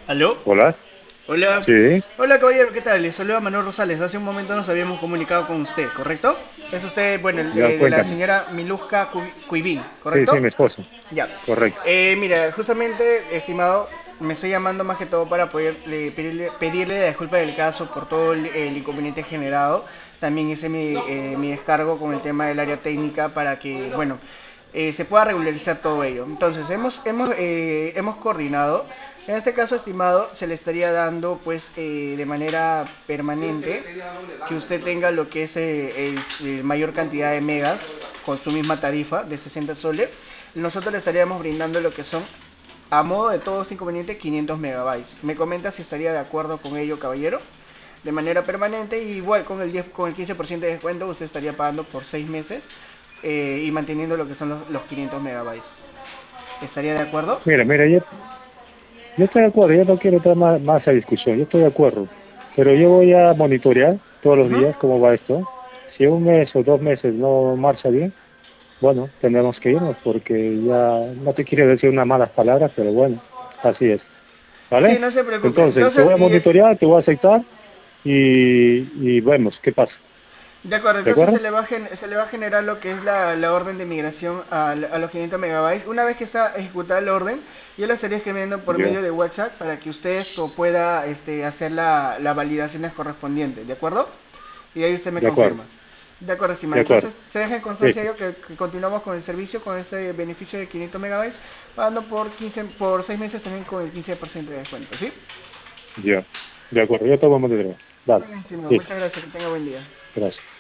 ¿Aló? Hola, Hola. sí, Hola, caballero, ¿qué tal? Les saluda Manuel Rosales. Hace un momento nos habíamos comunicado con usted, ¿correcto? Es usted, bueno, el, ya de la cuéntame. señora Miluska Cuivín, Sí, sí, ¿correcto? mi esposo, Ya. correcto. Mira, justamente, estimado, me estoy llamando más que todo para poder pedirle la disculpa del caso por todo el inconveniente generado. También hice mi descargo con el tema del área técnica para que, bueno, se pueda regularizar todo ello. Entonces, hemos coordinado. En este caso, estimado, se le estaría dando, pues, de manera permanente, que usted tenga lo que es mayor cantidad de megas con su misma tarifa de 60 soles. Nosotros le estaríamos brindando lo que son, a modo de todo inconveniente, 500 megabytes. Me comenta si estaría de acuerdo con ello, caballero. De manera permanente, y igual con el 15% de descuento, usted estaría pagando por 6 meses y manteniendo lo que son los 500 megabytes. ¿Estaría de acuerdo? Mira, yo estoy de acuerdo, yo no quiero entrar más a discusión, yo estoy de acuerdo, pero yo voy a monitorear todos los Ujú. días cómo va esto. Si un mes o 2 meses no marcha bien, bueno, tendremos que irnos porque ya no te quiero decir unas malas palabras, pero bueno, así es, Sí, ¿vale? no se preocupe. Entonces, te Entonces, voy a monitorear, te voy a aceptar y vemos qué pasa, de acuerdo, ¿de entonces acuerdo? se le va a generar lo que es la orden de migración a los 500 megabytes. Una vez que está ejecutada la orden, yo la estaría escribiendo por Ya, medio de WhatsApp para que usted pueda hacer las validaciones correspondientes, ¿de acuerdo? Y ahí usted me de acuerdo, confirma. De acuerdo, estimado. de acuerdo, Entonces, se deja en constancia listo, yo que continuamos con el servicio, con este beneficio de 500 megabytes, pagando por 6 meses también con el 15% de descuento, ¿sí? ya, de acuerdo, yo tomo monitorear, vale, Muy bien, estimado. listo, Muchas gracias. Que tenga buen día. gracias.